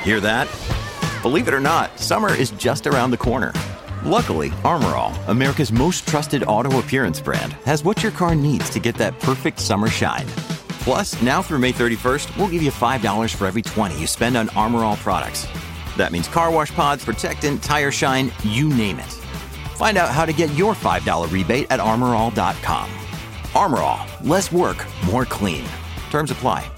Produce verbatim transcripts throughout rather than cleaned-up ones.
Hear that? Believe it or not, summer is just around the corner. Luckily, Armor All, America's most trusted auto appearance brand, has what your car needs to get that perfect summer shine. Plus, now through May thirty-first, we'll give you five dollars for every twenty you spend on Armor All products. That means car wash pods, protectant, tire shine, you name it. Find out how to get your five dollars rebate at armor all dot com. Armor All, less work, more clean. Terms apply.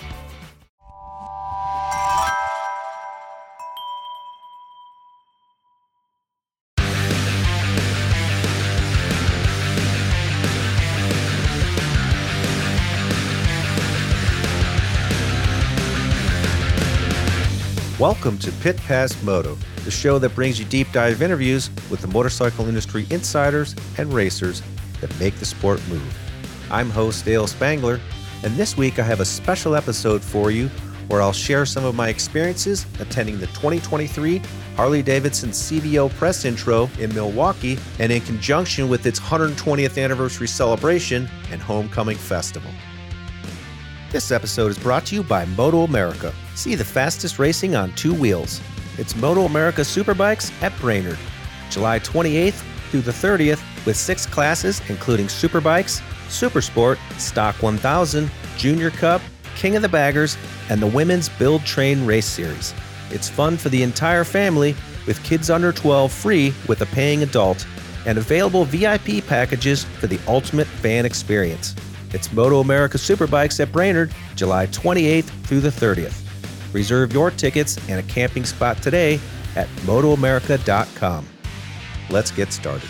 Welcome to Pit Pass Moto, the show that brings you deep dive interviews with the motorcycle industry insiders and racers that make the sport move. I'm host Dale Spangler, and this week I have a special episode for you where I'll share some of my experiences attending the twenty twenty-three Harley-Davidson C V O Press Intro in Milwaukee, and in conjunction with its one hundred twentieth anniversary celebration and homecoming festival. This episode is brought to you by Moto America. See the fastest racing on two wheels. It's Moto America Superbikes at Brainerd, July twenty-eighth through the thirtieth, with six classes including Superbikes, Supersport, Stock one thousand, Junior Cup, King of the Baggers, and the Women's Build Train Race Series. It's fun for the entire family, with kids under twelve free with a paying adult, and available V I P packages for the ultimate fan experience. It's Moto America Superbikes at Brainerd, July twenty-eighth through the thirtieth. Reserve your tickets and a camping spot today at moto america dot com. Let's get started.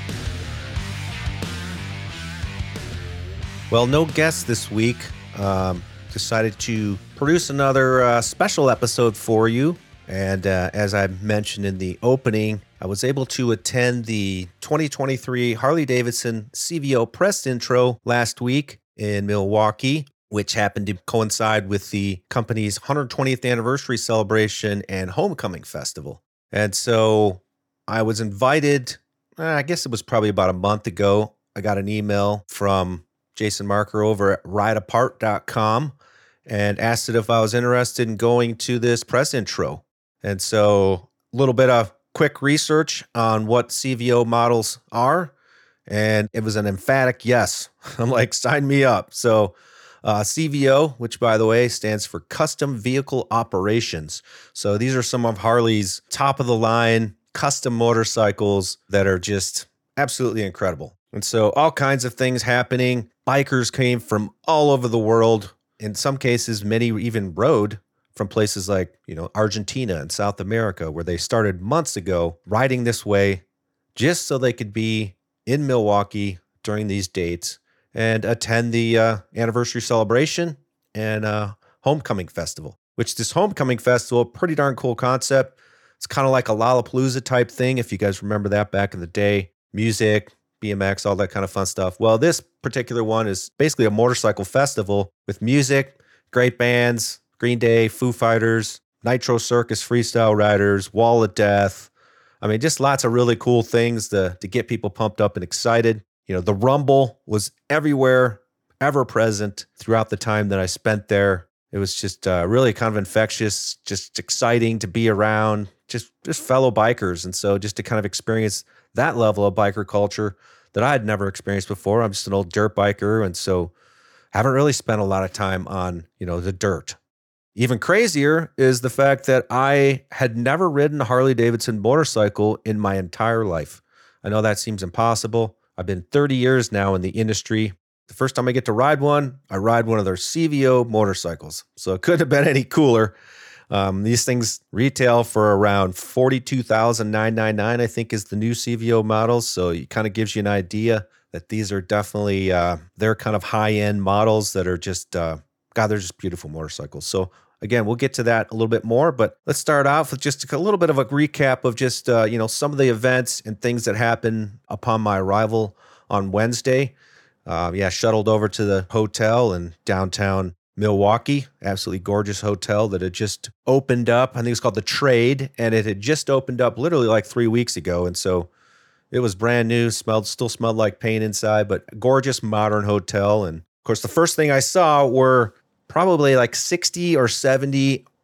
Well, no guests this week. Um, decided to produce another uh, special episode for you. And uh, as I mentioned in the opening, I was able to attend the twenty twenty-three Harley-Davidson C V O Press Intro last week in Milwaukee, which happened to coincide with the company's one hundred twentieth anniversary celebration and homecoming festival. And so I was invited, I guess it was probably about a month ago. I got an email from Jason Marker over at ride apart dot com and asked it if I was interested in going to this press intro. And so a little bit of quick research on what C V O models are, and it was an emphatic yes. I'm like, sign me up. So uh, C V O, which by the way stands for Custom Vehicle Operations. So these are some of Harley's top of the line custom motorcycles that are just absolutely incredible. And so all kinds of things happening. Bikers came from all over the world. In some cases, many even rode from places like, you know, Argentina and South America, where they started months ago riding this way just so they could be in Milwaukee during these dates and attend the uh, anniversary celebration and uh, homecoming festival, which this homecoming festival, pretty darn cool concept. It's kind of like a Lollapalooza type thing, if you guys remember that back in the day. Music, B M X, all that kind of fun stuff. Well, this particular one is basically a motorcycle festival with music, great bands, Green Day, Foo Fighters, Nitro Circus Freestyle Riders, Wall of Death. I mean, just lots of really cool things to, to get people pumped up and excited. You know, the Rumble was everywhere, ever present throughout the time that I spent there. It was just uh, really kind of infectious, just exciting to be around, just, just fellow bikers. And so just to kind of experience that level of biker culture that I had never experienced before. I'm just an old dirt biker, and so haven't really spent a lot of time on, you know, the dirt. Even crazier is the fact that I had never ridden a Harley-Davidson motorcycle in my entire life. I know that seems impossible. I've been thirty years now in the industry. The first time I get to ride one, I ride one of their C V O motorcycles. So it couldn't have been any cooler. Um, these things retail for around forty-two thousand nine hundred ninety-nine dollars, I think is the new C V O models. So it kind of gives you an idea that these are definitely, uh, they're kind of high-end models that are just, uh, God, they're just beautiful motorcycles. So again, we'll get to that a little bit more, but let's start off with just a little bit of a recap of just, uh, you know, some of the events and things that happened upon my arrival on Wednesday. Uh, yeah, shuttled over to the hotel in downtown Milwaukee, absolutely gorgeous hotel that had just opened up. I think it's called The Trade, and it had just opened up literally like three weeks ago. And so it was brand new, smelled, still smelled like paint inside, but gorgeous modern hotel. And of course, the first thing I saw were probably like sixty or seventy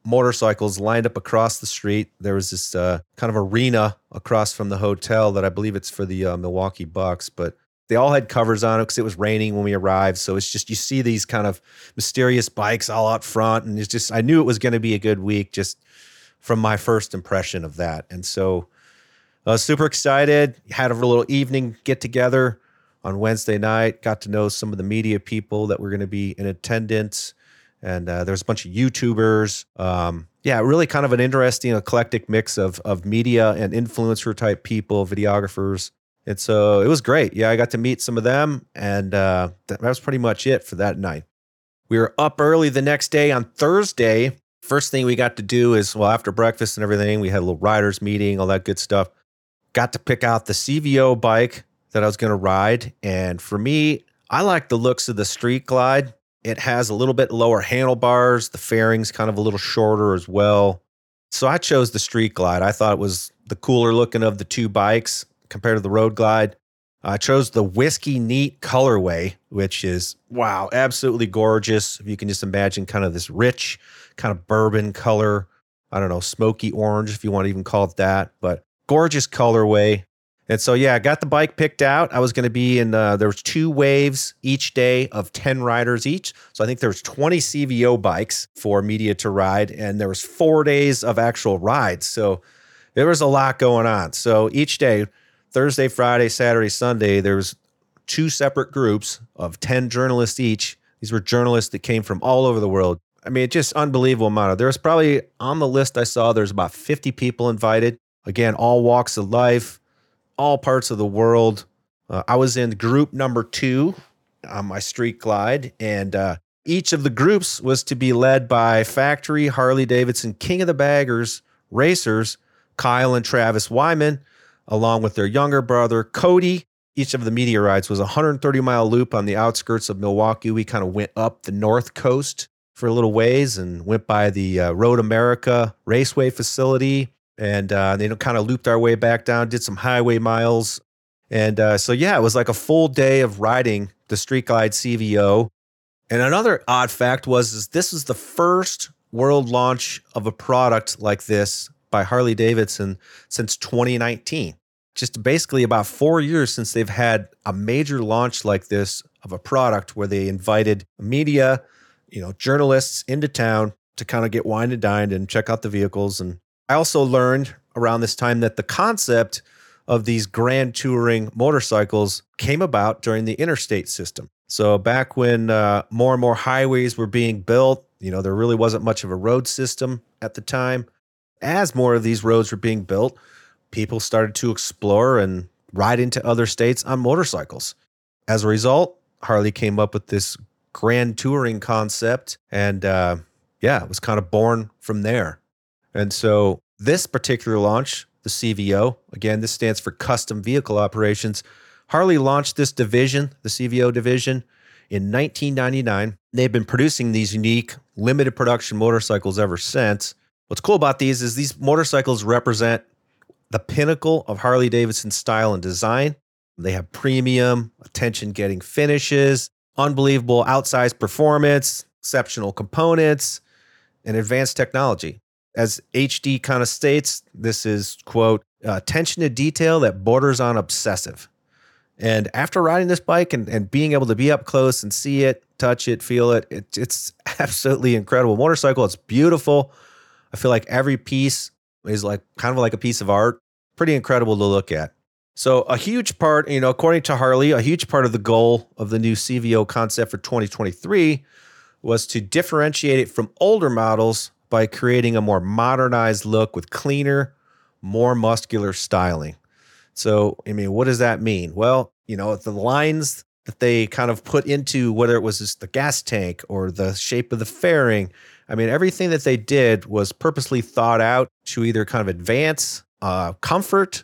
motorcycles lined up across the street. There was this uh, kind of arena across from the hotel that I believe it's for the uh, Milwaukee Bucks, but they all had covers on it because it was raining when we arrived. So it's just, you see these kind of mysterious bikes all out front. And it's just, I knew it was going to be a good week just from my first impression of that. And so I was super excited. Had a little evening get together on Wednesday night, got to know some of the media people that were going to be in attendance. And uh, there's a bunch of YouTubers. Um, yeah, really kind of an interesting, eclectic mix of of media and influencer type people, videographers. And so it was great. Yeah, I got to meet some of them. And uh, that was pretty much it for that night. We were up early the next day on Thursday. First thing we got to do is, well, after breakfast and everything, we had a little riders meeting, all that good stuff. Got to pick out the C V O bike that I was going to ride. And for me, I like the looks of the Street Glide. It has a little bit lower handlebars. The fairing's kind of a little shorter as well. So I chose the Street Glide. I thought it was the cooler looking of the two bikes compared to the Road Glide. I chose the Whiskey Neat colorway, which is, wow, absolutely gorgeous. If you can just imagine kind of this rich, kind of bourbon color. I don't know, smoky orange, if you want to even call it that, but gorgeous colorway. And so, yeah, I got the bike picked out. I was going to be in, uh, there was two waves each day of ten riders each. So I think there was twenty C V O bikes for media to ride, and there was four days of actual rides. So there was a lot going on. So each day, Thursday, Friday, Saturday, Sunday, there was two separate groups of ten journalists each. These were journalists that came from all over the world. I mean, just unbelievable amount of, there was probably on the list I saw, there's about fifty people invited. Again, all walks of life, all parts of the world. Uh, I was in group number two on my Street Glide, and uh, each of the groups was to be led by factory Harley-Davidson King of the Baggers racers, Kyle and Travis Wyman, along with their younger brother, Cody. Each of the media rides was a one hundred thirty mile loop on the outskirts of Milwaukee. We kind of went up the North Coast for a little ways and went by the uh, Road America Raceway facility. And uh, they kind of looped our way back down, did some highway miles. And uh, so, yeah, it was like a full day of riding the Street Glide C V O. And another odd fact was is this is the first world launch of a product like this by Harley-Davidson since twenty nineteen. Just basically about four years since they've had a major launch like this of a product where they invited media, you know, journalists into town to kind of get wine and dined and check out the vehicles. And I also learned around this time that the concept of these grand touring motorcycles came about during the interstate system. So back when uh, more and more highways were being built, you know, there really wasn't much of a road system at the time. As more of these roads were being built, people started to explore and ride into other states on motorcycles. As a result, Harley came up with this grand touring concept, and uh, yeah, it was kind of born from there. And so this particular launch, the C V O, again, this stands for Custom Vehicle Operations. Harley launched this division, the C V O division, in nineteen ninety-nine. They've been producing these unique limited production motorcycles ever since. What's cool about these is these motorcycles represent the pinnacle of Harley-Davidson style and design. They have premium, attention-getting finishes, unbelievable outsized performance, exceptional components, and advanced technology. As H D kind of states, this is, quote, attention to detail that borders on obsessive. And after riding this bike and, and being able to be up close and see it, touch it, feel it, it, it's absolutely incredible motorcycle. It's beautiful. I feel like every piece is like kind of like a piece of art. Pretty incredible to look at. So a huge part, you know, according to Harley, a huge part of the goal of the new C V O concept for twenty twenty-three was to differentiate it from older models by creating a more modernized look with cleaner, more muscular styling. So, I mean, what does that mean? Well, you know, the lines that they kind of put into, whether it was just the gas tank or the shape of the fairing, I mean, everything that they did was purposely thought out to either kind of advance uh, comfort,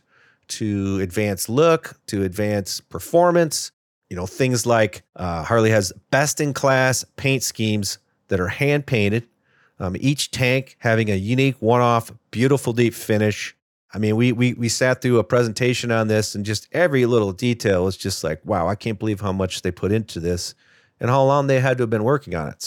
to advance look, to advance performance. You know, things like uh, Harley has best-in-class paint schemes that are hand-painted. Um, each tank having a unique one-off, beautiful deep finish. I mean, we we we sat through a presentation on this, and just every little detail was just like, wow, I can't believe how much they put into this and how long they had to have been working on it. So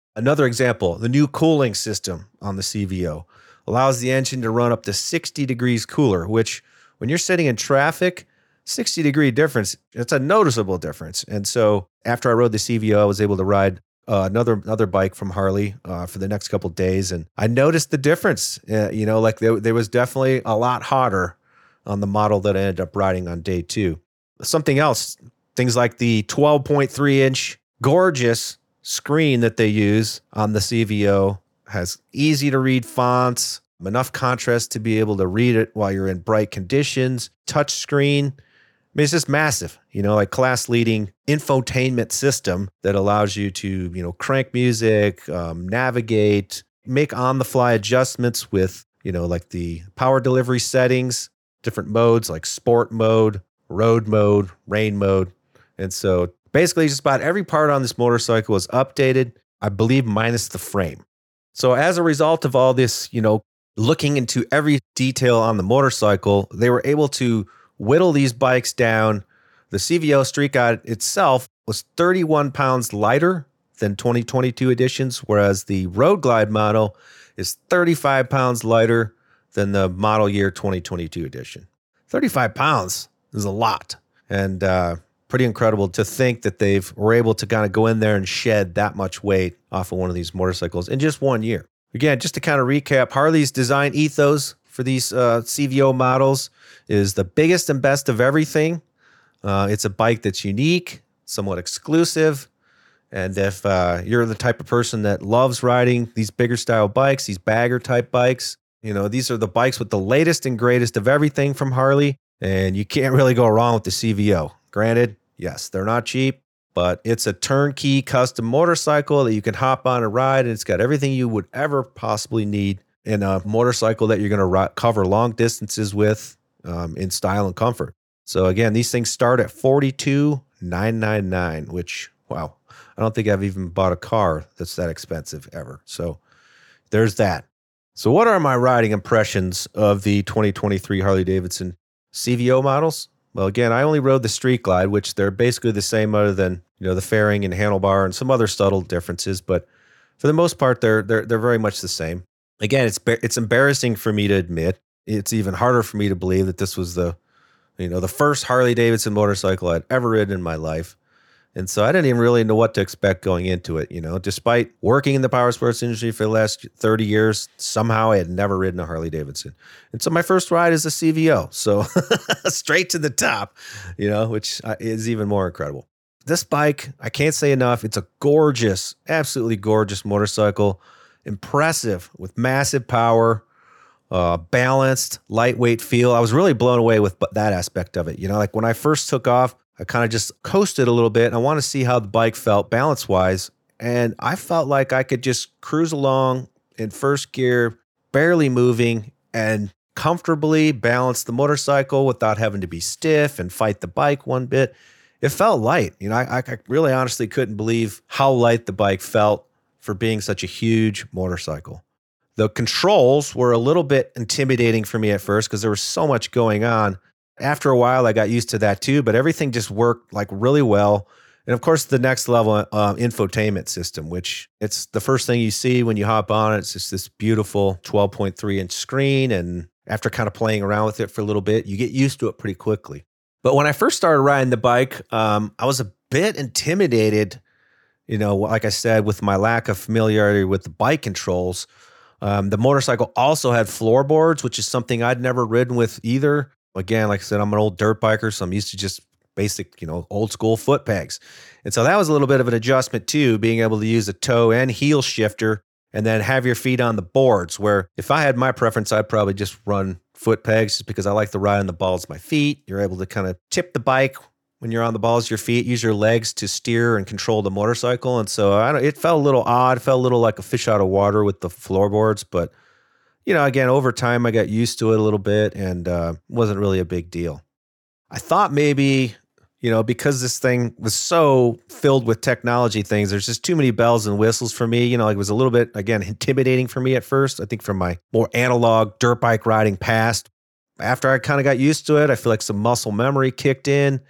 Another example, the new cooling system on the C V O allows the engine to run up to sixty degrees cooler, which when you're sitting in traffic, sixty degree difference, it's a noticeable difference. And so after I rode the C V O, I was able to ride uh, another another bike from Harley uh, for the next couple of days. And I noticed the difference. Uh, you know, like there, there was definitely a lot hotter on the model that I ended up riding on day two. Something else, things like the twelve point three inch gorgeous screen that they use on the C V O has easy to read fonts, enough contrast to be able to read it while you're in bright conditions, touch screen. I mean, it's just massive, you know, like class leading infotainment system that allows you to, you know, crank music, um, navigate, make on the fly adjustments with, you know, like the power delivery settings, different modes like sport mode, road mode, rain mode. And so basically just about every part on this motorcycle was updated, I believe, minus the frame. So as a result of all this, you know, looking into every detail on the motorcycle, they were able to whittle these bikes down. The C V O Street Glide itself was thirty-one pounds lighter than twenty twenty-two editions, whereas the Road Glide model is thirty-five pounds lighter than the model year twenty twenty-two edition. thirty-five pounds is a lot. And uh, pretty incredible to think that they've were able to kind of go in there and shed that much weight off of one of these motorcycles in just one year. Again, just to kind of recap, Harley's design ethos for these uh, C V O models is the biggest and best of everything. Uh, it's a bike that's unique, somewhat exclusive. And if uh, you're the type of person that loves riding these bigger style bikes, these bagger type bikes, you know, these are the bikes with the latest and greatest of everything from Harley. And you can't really go wrong with the C V O. Granted, yes, they're not cheap, but it's a turnkey custom motorcycle that you can hop on and ride. And it's got everything you would ever possibly need in a motorcycle that you're going to ri- cover long distances with um, in style and comfort. So again, these things start at forty-two thousand nine hundred ninety-nine dollars, which, wow, I don't think I've even bought a car that's that expensive ever. So there's that. So what are my riding impressions of the twenty twenty-three Harley-Davidson C V O models? Well, again, I only rode the Street Glide, which they're basically the same other than, you know, the fairing and handlebar and some other subtle differences. But for the most part, they're they're they're very much the same. Again, it's it's embarrassing for me to admit. It's even harder for me to believe that this was the, you know, the first Harley-Davidson motorcycle I'd ever ridden in my life. And so I didn't even really know what to expect going into it. You know, despite working in the power sports industry for the last thirty years, somehow I had never ridden a Harley-Davidson. And so my first ride is a C V O. So straight to the top, you know, which is even more incredible. This bike, I can't say enough. It's a gorgeous, absolutely gorgeous motorcycle. Impressive with massive power, uh, balanced, lightweight feel. I was really blown away with that aspect of it. You know, like when I first took off, I kind of just coasted a little bit and I want to see how the bike felt balance wise. And I felt like I could just cruise along in first gear, barely moving and comfortably balance the motorcycle without having to be stiff and fight the bike one bit. It felt light. You know, I, I really honestly couldn't believe how light the bike felt for being such a huge motorcycle. The controls were a little bit intimidating for me at first because there was so much going on. After a while, I got used to that too, but everything just worked like really well. And of course, the next level uh, infotainment system, which it's the first thing you see when you hop on it. It's just this beautiful twelve point three inch screen. And after kind of playing around with it for a little bit, you get used to it pretty quickly. But when I first started riding the bike, um, I was a bit intimidated, you know, like I said, with my lack of familiarity with the bike controls. Um, the motorcycle also had floorboards, which is something I'd never ridden with either. Again, like I said, I'm an old dirt biker, so I'm used to just basic, you know, old school foot pegs. And so that was a little bit of an adjustment too, being able to use a toe and heel shifter and then have your feet on the boards, where if I had my preference, I'd probably just run foot pegs just because I like to ride on the balls of my feet. You're able to kind of tip the bike when you're on the balls of your feet, use your legs to steer and control the motorcycle. And so I don't, it felt a little odd, it felt a little like a fish out of water with the floorboards, but you know, again, over time, I got used to it a little bit and uh, wasn't really a big deal. I thought maybe, you know, because this thing was so filled with technology things, there's just too many bells and whistles for me. You know, it was a little bit, again, intimidating for me at first. I think from my more analog dirt bike riding past. After I kind of got used to it, I feel like some muscle memory kicked in.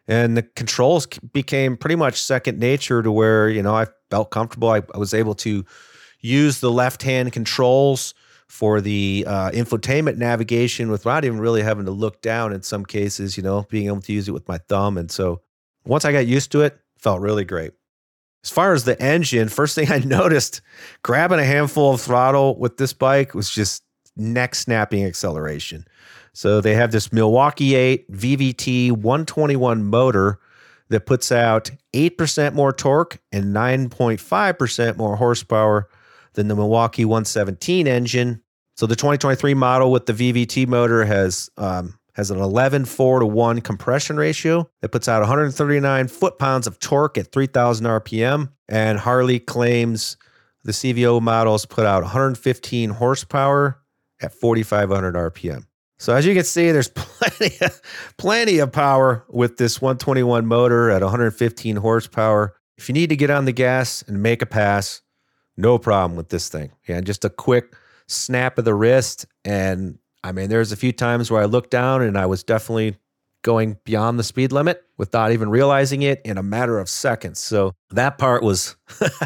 And the controls became pretty much second nature to where, you know, I felt comfortable. I, I was able to use the left-hand controls for the uh, infotainment navigation without even really having to look down in some cases, you know, being able to use it with my thumb. And so once I got used to it, it felt really great. As far as the engine, first thing I noticed, grabbing a handful of throttle with this bike was just neck-snapping acceleration. So they have this Milwaukee eight V V T one twenty-one motor that puts out eight percent more torque and nine point five percent more horsepower than the Milwaukee one seventeen engine. So the twenty twenty-three model with the V V T motor has um, has an eleven four to one compression ratio that puts out one hundred thirty-nine foot-pounds of torque at three thousand R P M. And Harley claims the C V O models put out one hundred fifteen horsepower at forty-five hundred R P M. So as you can see, there's plenty of, plenty of power with this one twenty-one motor at one hundred fifteen horsepower. If you need to get on the gas and make a pass, no problem with this thing. Yeah, just a quick snap of the wrist. And I mean, there's a few times where I looked down and I was definitely going beyond the speed limit without even realizing it in a matter of seconds. So that part was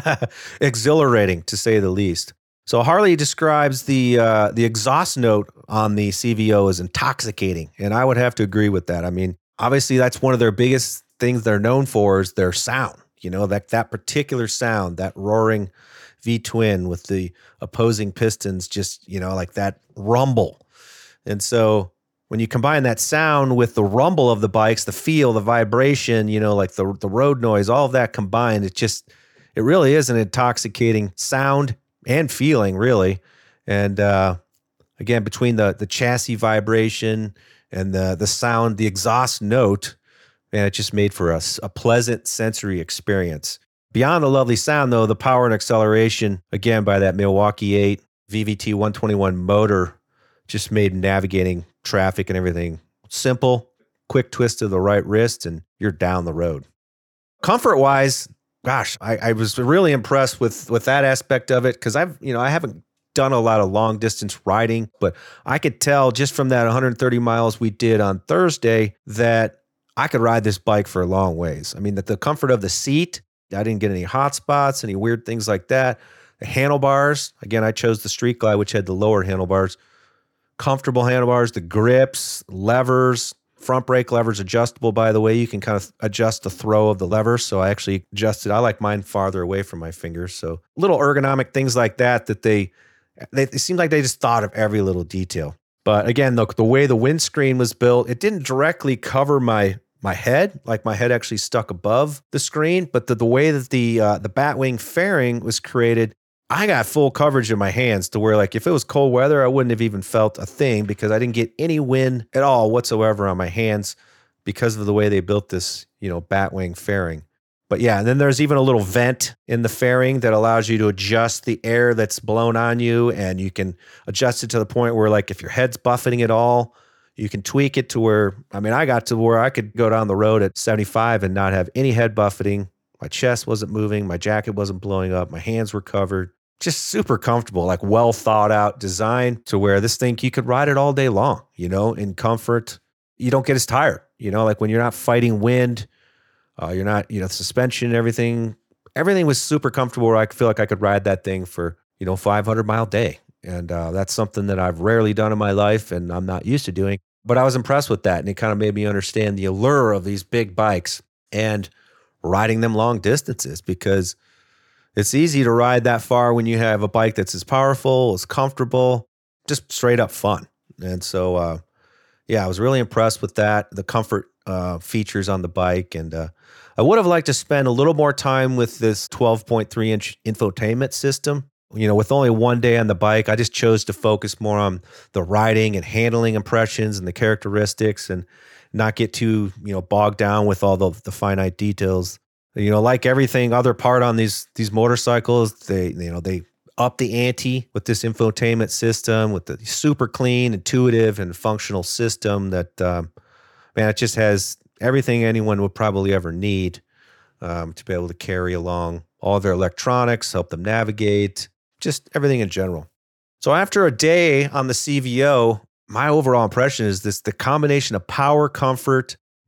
exhilarating, to say the least. So Harley describes the uh, the exhaust note on the C V O as intoxicating, and I would have to agree with that. I mean, obviously that's one of their biggest things they're known for is their sound. You know, that that particular sound, that roaring V-twin with the opposing pistons, just, you know, like that rumble. And so when you combine that sound with the rumble of the bikes, the feel, the vibration, you know, like the the road noise, all of that combined, it just, it really is an intoxicating sound and feeling, really. And uh, again, between the the chassis vibration and the the sound, the exhaust note, man, it just made for us a, a pleasant sensory experience. Beyond the lovely sound, though, the power and acceleration, again, by that Milwaukee eight V V T one twenty-one motor, just made navigating traffic and everything simple. Quick twist of the right wrist, and you're down the road. Comfort-wise, gosh, I, I was really impressed with with that aspect of it, because I've, you know, I haven't done a lot of long distance riding, but I could tell just from that one hundred thirty miles we did on Thursday that I could ride this bike for a long ways. I mean, that the comfort of the seat, I didn't get any hot spots, any weird things like that. The handlebars, again, I chose the Street Glide, which had the lower handlebars. Comfortable handlebars, the grips, levers, front brake levers adjustable, by the way. You can kind of adjust the throw of the levers. So I actually adjusted. I like mine farther away from my fingers. So little ergonomic things like that, that they, they it seemed like they just thought of every little detail. But again, the, the way the windscreen was built, it didn't directly cover my my head, like my head actually stuck above the screen. But the, the way that the uh, the Batwing fairing was created, I got full coverage in my hands to where, like, if it was cold weather, I wouldn't have even felt a thing, because I didn't get any wind at all whatsoever on my hands because of the way they built this, you know, Batwing fairing. But yeah, and then there's even a little vent in the fairing that allows you to adjust the air that's blown on you, and you can adjust it to the point where, like, if your head's buffeting at all, you can tweak it to where, I mean, I got to where I could go down the road at seventy-five and not have any head buffeting. My chest wasn't moving. My jacket wasn't blowing up. My hands were covered. Just super comfortable, like well thought out design to where this thing, you could ride it all day long, you know, in comfort. You don't get as tired, you know, like when you're not fighting wind, uh, you're not, you know, suspension and everything. Everything was super comfortable where I feel like I could ride that thing for, you know, five hundred mile day. And uh, that's something that I've rarely done in my life and I'm not used to doing. But I was impressed with that. And it kind of made me understand the allure of these big bikes and riding them long distances, because it's easy to ride that far when you have a bike that's as powerful, as comfortable, just straight up fun. And so, uh, yeah, I was really impressed with that, the comfort uh, features on the bike. And uh, I would have liked to spend a little more time with this twelve point three inch infotainment system. You know, with only one day on the bike, I just chose to focus more on the riding and handling impressions and the characteristics, and not get too, you know, bogged down with all the, the finite details. You know, like everything other part on these these motorcycles, they, you know, they up the ante with this infotainment system, with the super clean, intuitive, and functional system that, um, man, it just has everything anyone would probably ever need um, to be able to carry along all their electronics, help them navigate, just everything in general. So after a day on the C V O, my overall impression is this: the combination of power, comfort,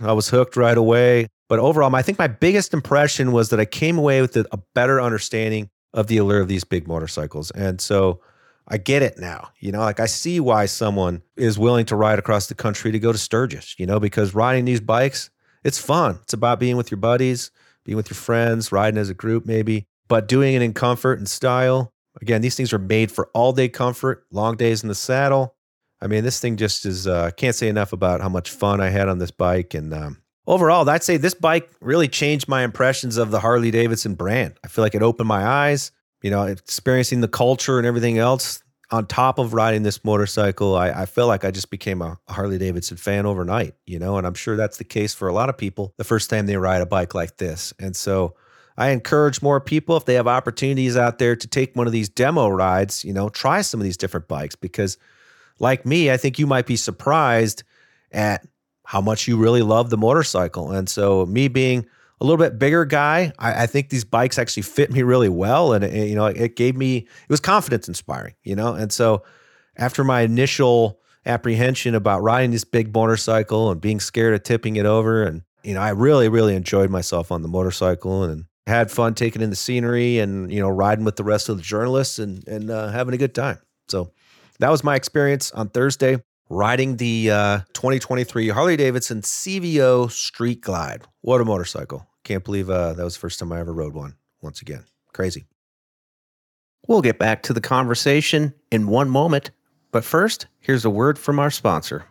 I was hooked right away. But overall, I think my biggest impression was that I came away with a a better understanding of the allure of these big motorcycles. And so I get it now. You know, like I see why someone is willing to ride across the country to go to Sturgis, you know, because riding these bikes, it's fun. It's about being with your buddies, being with your friends, riding as a group maybe, but doing it in comfort and style. Again, these things are made for all day comfort, long days in the saddle. I mean, this thing just is, uh, can't say enough about how much fun I had on this bike. And um, overall, I'd say this bike really changed my impressions of the Harley-Davidson brand. I feel like it opened my eyes, you know, experiencing the culture and everything else. On top of riding this motorcycle, I, I feel like I just became a, a Harley-Davidson fan overnight, you know, and I'm sure that's the case for a lot of people the first time they ride a bike like this. And so I encourage more people, if they have opportunities out there, to take one of these demo rides, you know, try some of these different bikes, because like me, I think you might be surprised at how much you really love the motorcycle. And so me being a little bit bigger guy, I, I think these bikes actually fit me really well. And, it, you know, it gave me, it was confidence inspiring, you know? And so after my initial apprehension about riding this big motorcycle and being scared of tipping it over, and, you know, I really, really enjoyed myself on the motorcycle and had fun taking in the scenery and, you know, riding with the rest of the journalists and, and uh, having a good time. So that was my experience on Thursday, riding the uh, twenty twenty-three Harley-Davidson C V O Street Glide. What a motorcycle. Can't believe uh, that was the first time I ever rode one. Once again, crazy. We'll get back to the conversation in one moment. But first, here's a word from our sponsor.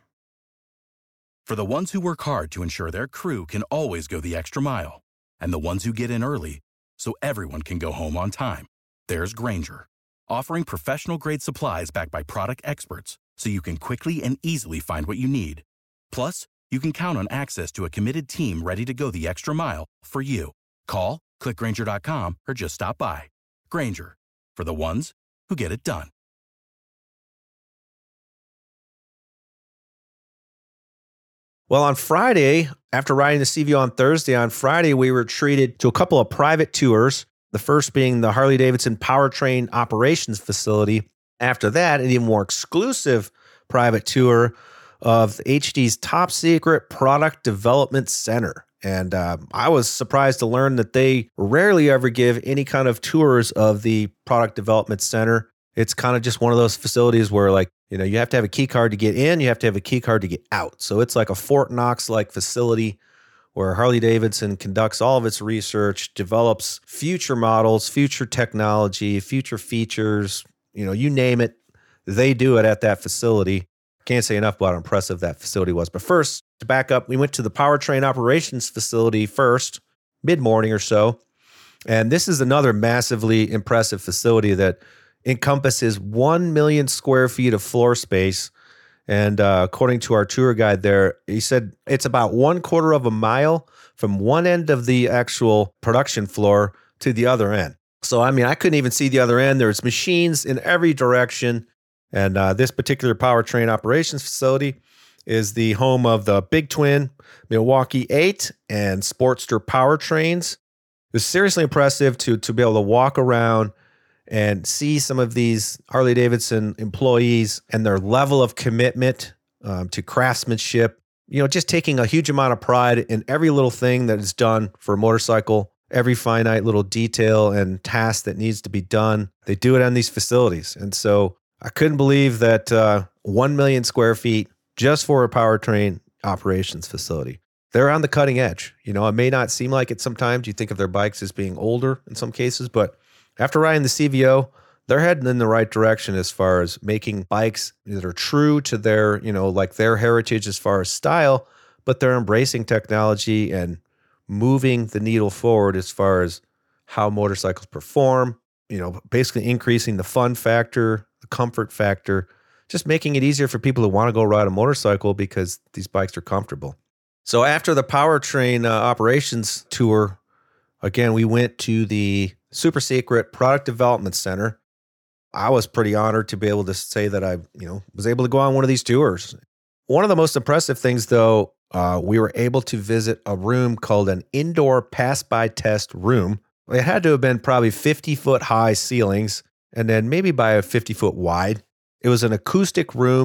For the ones who work hard to ensure their crew can always go the extra mile, and the ones who get in early so everyone can go home on time, there's Grainger, offering professional-grade supplies backed by product experts so you can quickly and easily find what you need. Plus, you can count on access to a committed team ready to go the extra mile for you. Call, click Grainger dot com, or just stop by. Grainger, for the ones who get it done. Well, on Friday, after riding the C V O on Thursday, on Friday, we were treated to a couple of private tours. The first being the Harley-Davidson Powertrain Operations Facility. After that, an even more exclusive private tour of H D's top secret product development center. And uh, I was surprised to learn that they rarely ever give any kind of tours of the product development center. It's kind of just one of those facilities where, like, you know, you have to have a key card to get in, you have to have a key card to get out. So it's like a Fort Knox-like facility where Harley-Davidson conducts all of its research, develops future models, future technology, future features, you know, you name it, they do it at that facility. Can't say enough about how impressive that facility was. But first, to back up, we went to the Powertrain Operations Facility first, mid-morning or so. And this is another massively impressive facility that encompasses one million square feet of floor space. And uh, according to our tour guide there, he said it's about one quarter of a mile from one end of the actual production floor to the other end. So, I mean, I couldn't even see the other end. There's machines in every direction. And uh, this particular powertrain operations facility is the home of the Big Twin, Milwaukee eight, and Sportster powertrains. It was seriously impressive to, to be able to walk around and see some of these Harley-Davidson employees and their level of commitment um, to craftsmanship, you know, just taking a huge amount of pride in every little thing that is done for a motorcycle, every finite little detail and task that needs to be done. They do it on these facilities. And so I couldn't believe that uh, one million square feet just for a powertrain operations facility. They're on the cutting edge. You know, it may not seem like it sometimes. You think of their bikes as being older in some cases, but after riding the C V O, they're heading in the right direction as far as making bikes that are true to their, you know, like their heritage as far as style, but they're embracing technology and moving the needle forward as far as how motorcycles perform, you know, basically increasing the fun factor, the comfort factor, just making it easier for people who want to go ride a motorcycle because these bikes are comfortable. So after the powertrain uh, operations tour, again, we went to the super secret product development center. I was pretty honored to be able to say that I, you know, was able to go on one of these tours. One of the most impressive things, though, uh, we were able to visit a room called an indoor pass-by test room. It had to have been probably fifty foot high ceilings and then maybe by a fifty foot wide. It was an acoustic room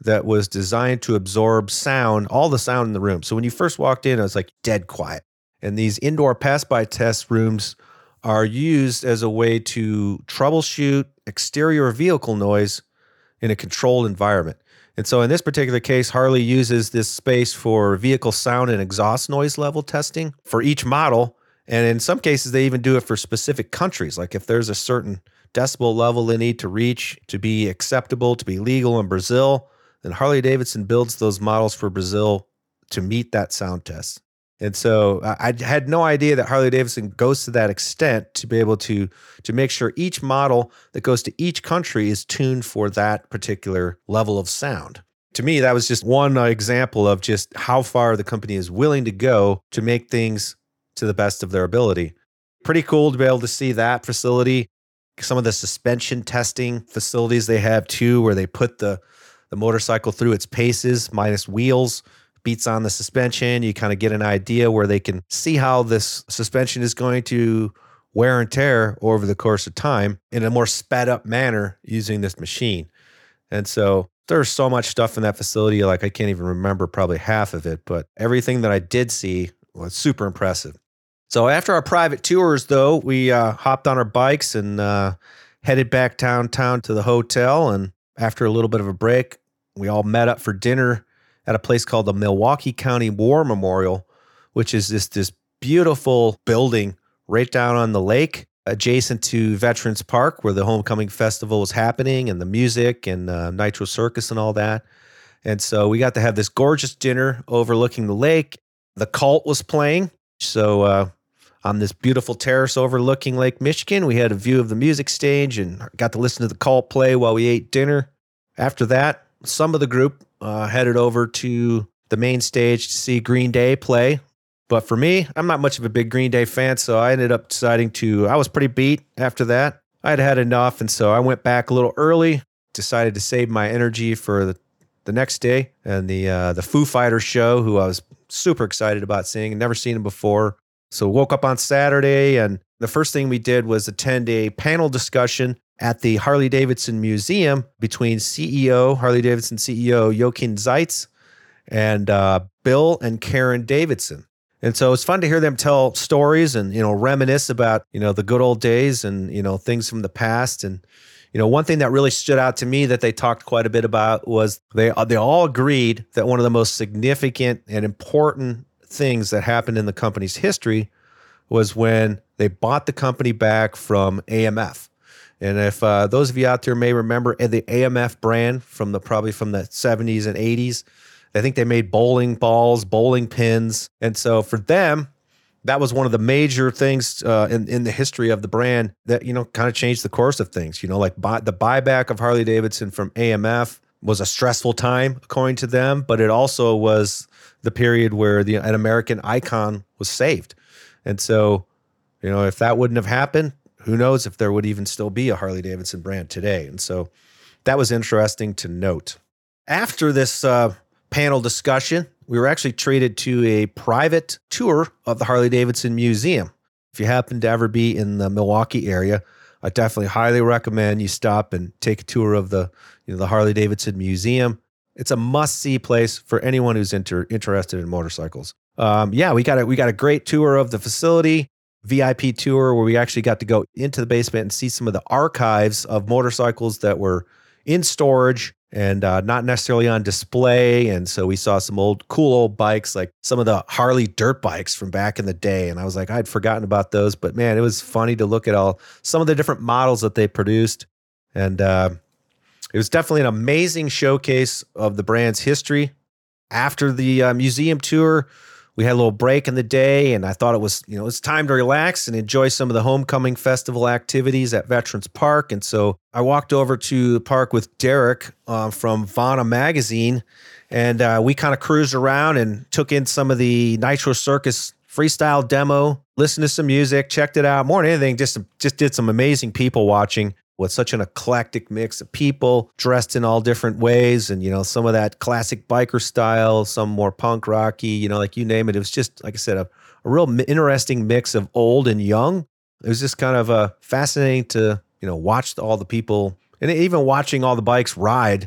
that was designed to absorb sound, all the sound in the room. So when you first walked in, it was like dead quiet. And these indoor pass-by test rooms are used as a way to troubleshoot exterior vehicle noise in a controlled environment. And so in this particular case, Harley uses this space for vehicle sound and exhaust noise level testing for each model. And in some cases, they even do it for specific countries. Like if there's a certain decibel level they need to reach to be acceptable, to be legal in Brazil, then Harley-Davidson builds those models for Brazil to meet that sound test. And so I had no idea that Harley-Davidson goes to that extent to be able to, to make sure each model that goes to each country is tuned for that particular level of sound. To me, that was just one example of just how far the company is willing to go to make things to the best of their ability. Pretty cool to be able to see that facility. Some of the suspension testing facilities they have too, where they put the, the motorcycle through its paces, minus wheels, beats on the suspension. You kind of get an idea where they can see how this suspension is going to wear and tear over the course of time in a more sped up manner using this machine. And so there's so much stuff in that facility, like I can't even remember probably half of it, but everything that I did see was super impressive. So after our private tours, though, we uh, hopped on our bikes and uh, headed back downtown to the hotel. And after a little bit of a break, we all met up for dinner at a place called the Milwaukee County War Memorial, which is this, this beautiful building right down on the lake, adjacent to Veterans Park, where the Homecoming Festival was happening, and the music and uh, Nitro Circus and all that. And so we got to have this gorgeous dinner overlooking the lake. The Cult was playing. So uh, on this beautiful terrace overlooking Lake Michigan, we had a view of the music stage and got to listen to the Cult play while we ate dinner. After that, some of the group uh, headed over to the main stage to see Green Day play. But for me, I'm not much of a big Green Day fan, so I ended up deciding to, I was pretty beat after that. I had had enough, and so I went back a little early, decided to save my energy for the, the next day. And the uh, the Foo Fighters show, who I was super excited about seeing, never seen them before. So woke up on Saturday, and the first thing we did was attend a panel discussion at the Harley-Davidson Museum between C E O, Harley-Davidson C E O Jochen Zeitz, and uh, Bill and Karen Davidson. And so it's fun to hear them tell stories and, you know, reminisce about, you know, the good old days and, you know, things from the past. And, you know, one thing that really stood out to me that they talked quite a bit about was they they all agreed that one of the most significant and important things that happened in the company's history was when they bought the company back from A M F. And if uh, those of you out there may remember the A M F brand from the probably from the seventies and eighties, I think they made bowling balls, bowling pins. And so for them, that was one of the major things uh, in, in the history of the brand that, you know, kind of changed the course of things. You know, like buy, the buyback of Harley-Davidson from A M F was a stressful time, according to them, but it also was the period where the an American icon was saved. And so, you know, if that wouldn't have happened, who knows if there would even still be a Harley-Davidson brand today. And so that was interesting to note. After this uh, panel discussion, we were actually treated to a private tour of the Harley-Davidson Museum. If you happen to ever be in the Milwaukee area, I definitely highly recommend you stop and take a tour of the, you know, the Harley-Davidson Museum. It's a must-see place for anyone who's inter- interested in motorcycles. Um, yeah, we got a, we got a great tour of the facility, V I P tour, where we actually got to go into the basement and see some of the archives of motorcycles that were in storage and uh, not necessarily on display. And so we saw some old, cool old bikes, like some of the Harley dirt bikes from back in the day. And I was like, I'd forgotten about those, but man, it was funny to look at all some of the different models that they produced. And uh, it was definitely an amazing showcase of the brand's history. After the uh, museum tour, we had a little break in the day, and I thought it was, you know, it's time to relax and enjoy some of the Homecoming Festival activities at Veterans Park. And so I walked over to the park with Derek uh, from Vana Magazine, and uh, we kind of cruised around and took in some of the Nitro Circus freestyle demo, listened to some music, checked it out. More than anything, just, just did some amazing people watching with such an eclectic mix of people dressed in all different ways. And, you know, some of that classic biker style, some more punk rocky, you know, like you name it. It was just, like I said, a, a real interesting mix of old and young. It was just kind of uh, fascinating to, you know, watch all the people and even watching all the bikes ride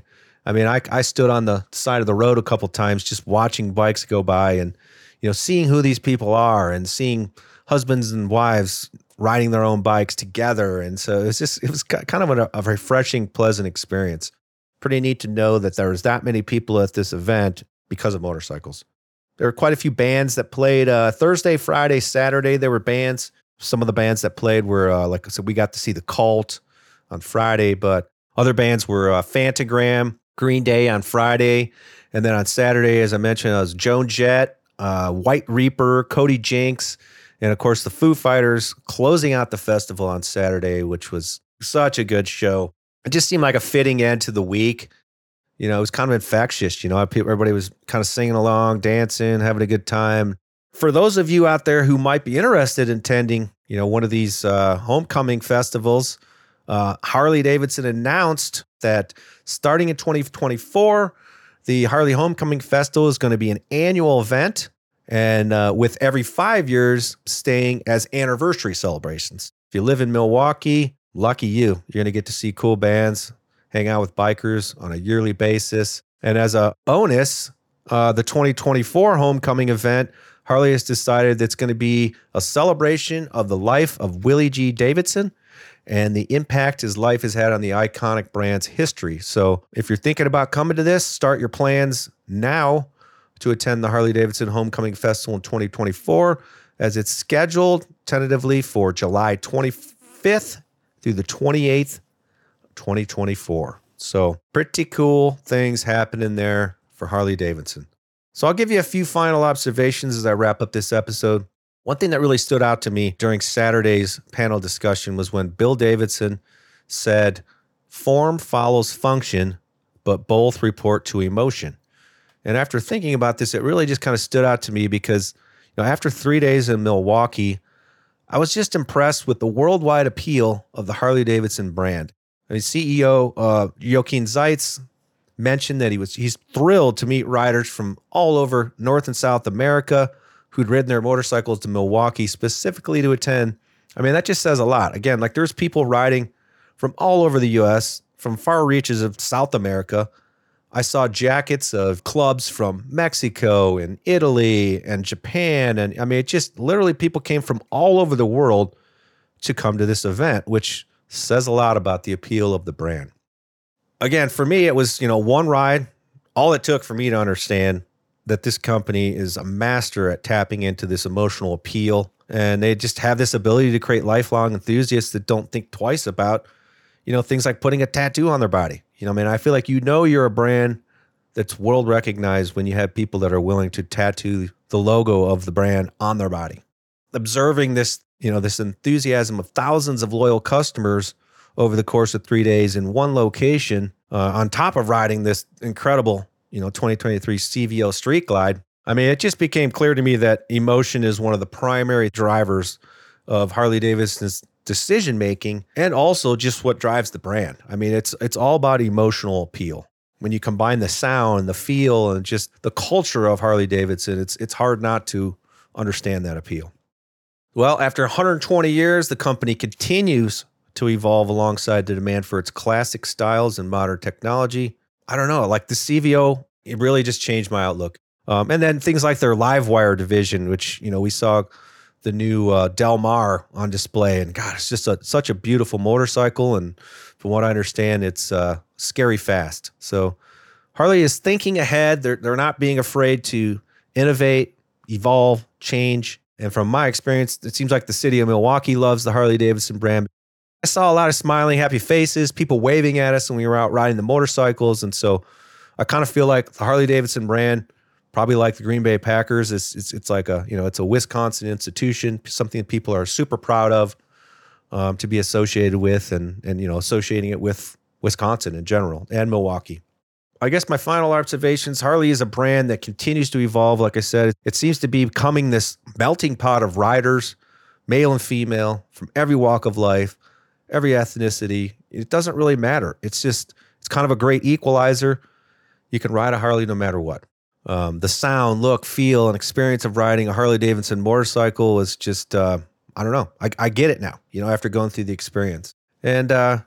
I mean, I, I stood on the side of the road a couple times just watching bikes go by and, you know, seeing who these people are and seeing husbands and wives riding their own bikes together. And so it's just, it was kind of a, a refreshing, pleasant experience. Pretty neat to know that there was that many people at this event because of motorcycles. There were quite a few bands that played uh, Thursday, Friday, Saturday. There were bands. Some of the bands that played were, uh, like I said, we got to see The Cult on Friday, but other bands were uh, Phantogram, Green Day on Friday. And then on Saturday, as I mentioned, it was Joan Jett, uh, White Reaper, Cody Jinks, and of course the Foo Fighters closing out the festival on Saturday, which was such a good show. It just seemed like a fitting end to the week. You know, it was kind of infectious. You know, everybody was kind of singing along, dancing, having a good time. For those of you out there who might be interested in attending, you know, one of these uh, homecoming festivals, uh, Harley Davidson announced that starting in twenty twenty-four, the Harley Homecoming Festival is going to be an annual event, and uh, with every five years staying as anniversary celebrations. If you live in Milwaukee, lucky you. You're going to get to see cool bands, hang out with bikers on a yearly basis. And as a bonus, uh, the twenty twenty-four Homecoming event, Harley has decided that it's going to be a celebration of the life of Willie G. Davidson and the impact his life has had on the iconic brand's history. So if you're thinking about coming to this, start your plans now to attend the Harley Davidson Homecoming Festival in twenty twenty-four, as it's scheduled tentatively for July twenty-fifth through the twenty-eighth, twenty twenty-four. So pretty cool things happening there for Harley Davidson. So I'll give you a few final observations as I wrap up this episode. One thing that really stood out to me during Saturday's panel discussion was when Bill Davidson said, "Form follows function, but both report to emotion." And after thinking about this, it really just kind of stood out to me because, you know, after three days in Milwaukee, I was just impressed with the worldwide appeal of the Harley Davidson brand. I mean, C E O uh, Jochen Zeitz mentioned that he was he's thrilled to meet riders from all over North and South America who'd ridden their motorcycles to Milwaukee specifically to attend. I mean, that just says a lot. Again, like there's people riding from all over the U S, from far reaches of South America. I saw jackets of clubs from Mexico and Italy and Japan. And I mean, it just literally people came from all over the world to come to this event, which says a lot about the appeal of the brand. Again, for me, it was, you know, one ride. All it took for me to understand that this company is a master at tapping into this emotional appeal. And they just have this ability to create lifelong enthusiasts that don't think twice about, you know, things like putting a tattoo on their body. You know, I mean, I feel like you know you're a brand that's world recognized when you have people that are willing to tattoo the logo of the brand on their body. Observing this, you know, this enthusiasm of thousands of loyal customers over the course of three days in one location, uh, on top of riding this incredible, you know, twenty twenty-three C V O Street Glide. I mean, it just became clear to me that emotion is one of the primary drivers of Harley Davidson's decision-making and also just what drives the brand. I mean, it's it's all about emotional appeal. When you combine the sound, the feel, and just the culture of Harley Davidson, it's it's hard not to understand that appeal. Well, after one hundred twenty years, the company continues to evolve alongside the demand for its classic styles and modern technology. I don't know, like the C V O, it really just changed my outlook. Um, and then things like their Livewire division, which, you know, we saw the new uh, Del Mar on display. And God, it's just a, such a beautiful motorcycle. And from what I understand, it's uh, scary fast. So Harley is thinking ahead. They're, they're not being afraid to innovate, evolve, change. And from my experience, it seems like the city of Milwaukee loves the Harley Davidson brand. I saw a lot of smiling, happy faces, people waving at us when we were out riding the motorcycles. And so I kind of feel like the Harley Davidson brand, probably like the Green Bay Packers, it's, it's, it's like a, you know, it's a Wisconsin institution, something that people are super proud of um, to be associated with and, and, you know, associating it with Wisconsin in general and Milwaukee. I guess my final observations, Harley is a brand that continues to evolve. Like I said, it seems to be becoming this melting pot of riders, male and female, from every walk of life, every ethnicity. It doesn't really matter. It's just, it's kind of a great equalizer. You can ride a Harley no matter what. Um, the sound, look, feel, and experience of riding a Harley Davidson motorcycle is just, uh, I don't know. I, I get it now, you know, after going through the experience. And uh,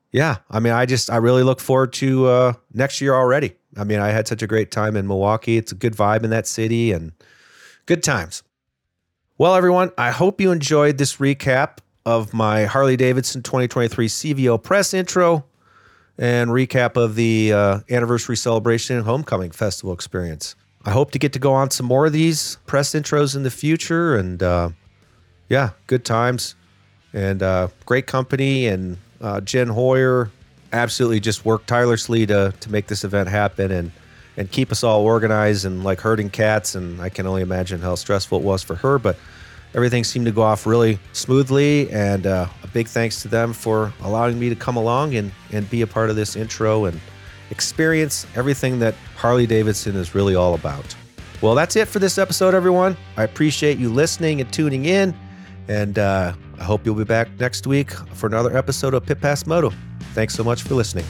yeah, I mean, I just, I really look forward to uh, next year already. I mean, I had such a great time in Milwaukee. It's a good vibe in that city and good times. Well, everyone, I hope you enjoyed this recap of my Harley-Davidson twenty twenty-three C V O press intro and recap of the uh, anniversary celebration and homecoming festival experience. I hope to get to go on some more of these press intros in the future, and uh, yeah, good times and uh, great company, and uh, Jen Hoyer absolutely just worked tirelessly to to make this event happen and and keep us all organized and like herding cats, and I can only imagine how stressful it was for her, but everything seemed to go off really smoothly, and uh, a big thanks to them for allowing me to come along and, and be a part of this intro and experience everything that Harley-Davidson is really all about. Well, that's it for this episode, everyone. I appreciate you listening and tuning in, and uh, I hope you'll be back next week for another episode of Pit Pass Moto. Thanks so much for listening.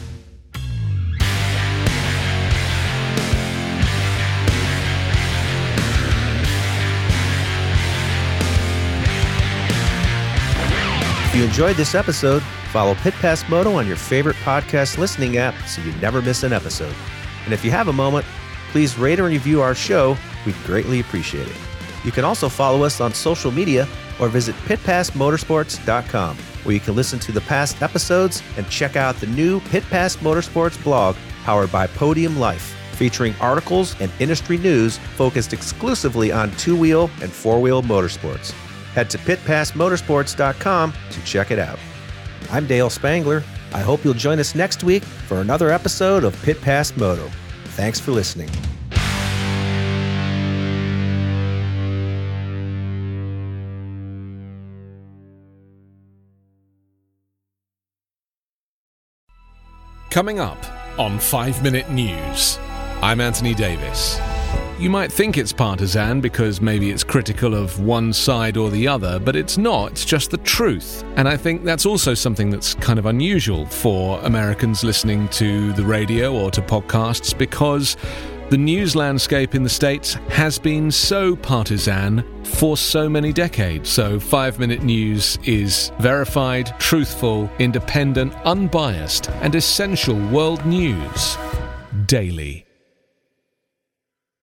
If you enjoyed this episode, follow Pit Pass Moto on your favorite podcast listening app so you never miss an episode. And if you have a moment, please rate and review our show. We'd greatly appreciate it. You can also follow us on social media or visit pit pass motorsports dot com, where you can listen to the past episodes and check out the new Pit Pass Motorsports blog powered by Podium Life, featuring articles and industry news focused exclusively on two-wheel and four-wheel motorsports. Head to pit pass motorsports dot com to check it out. I'm Dale Spangler. I hope you'll join us next week for another episode of Pit Pass Moto. Thanks for listening. Coming up on five minute News, I'm Anthony Davis. You might think it's partisan because maybe it's critical of one side or the other, but it's not. It's just the truth. And I think that's also something that's kind of unusual for Americans listening to the radio or to podcasts, because the news landscape in the States has been so partisan for so many decades. So five minute News is verified, truthful, independent, unbiased, and essential world news daily.